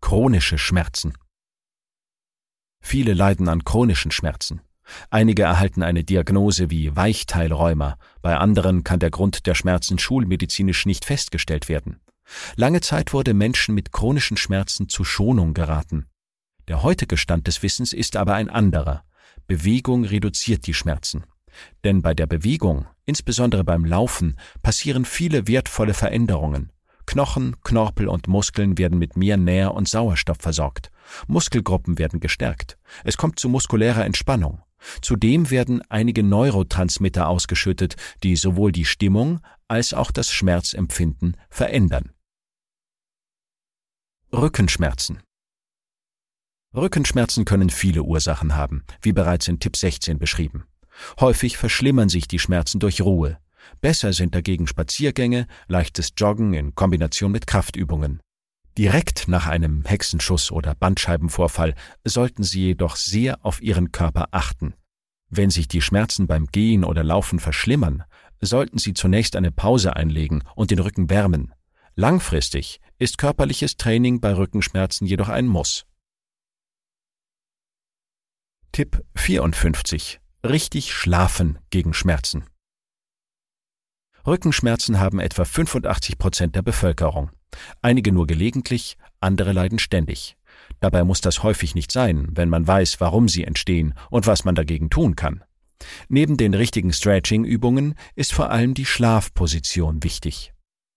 Chronische Schmerzen. Viele leiden an chronischen Schmerzen. Einige erhalten eine Diagnose wie Weichteilrheuma, bei anderen kann der Grund der Schmerzen schulmedizinisch nicht festgestellt werden. Lange Zeit wurde Menschen mit chronischen Schmerzen zu Schonung geraten. Der heutige Stand des Wissens ist aber ein anderer. Bewegung reduziert die Schmerzen. Denn bei der Bewegung, insbesondere beim Laufen, passieren viele wertvolle Veränderungen. Knochen, Knorpel und Muskeln werden mit mehr Nähr- und Sauerstoff versorgt. Muskelgruppen werden gestärkt. Es kommt zu muskulärer Entspannung. Zudem werden einige Neurotransmitter ausgeschüttet, die sowohl die Stimmung als auch das Schmerzempfinden verändern. Rückenschmerzen. Rückenschmerzen können viele Ursachen haben, wie bereits in Tipp 16 beschrieben. Häufig verschlimmern sich die Schmerzen durch Ruhe. Besser sind dagegen Spaziergänge, leichtes Joggen in Kombination mit Kraftübungen. Direkt nach einem Hexenschuss oder Bandscheibenvorfall sollten Sie jedoch sehr auf Ihren Körper achten. Wenn sich die Schmerzen beim Gehen oder Laufen verschlimmern, sollten Sie zunächst eine Pause einlegen und den Rücken wärmen. Langfristig ist körperliches Training bei Rückenschmerzen jedoch ein Muss. Tipp 54. Richtig schlafen gegen Schmerzen. Rückenschmerzen haben etwa 85% der Bevölkerung. Einige nur gelegentlich, andere leiden ständig. Dabei muss das häufig nicht sein, wenn man weiß, warum sie entstehen und was man dagegen tun kann. Neben den richtigen Stretching-Übungen ist vor allem die Schlafposition wichtig.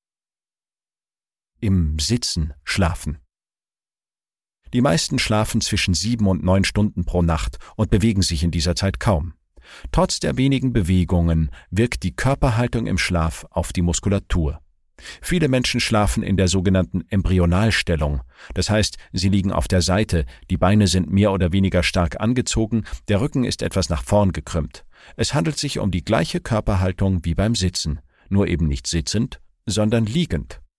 Im Sitzen schlafen. Die meisten schlafen zwischen 7 und 9 Stunden pro Nacht und bewegen sich in dieser Zeit kaum. Trotz der wenigen Bewegungen wirkt die Körperhaltung im Schlaf auf die Muskulatur. Viele Menschen schlafen in der sogenannten Embryonalstellung. Das heißt, sie liegen auf der Seite, die Beine sind mehr oder weniger stark angezogen, der Rücken ist etwas nach vorn gekrümmt. Es handelt sich um die gleiche Körperhaltung wie beim Sitzen, nur eben nicht sitzend, sondern liegend.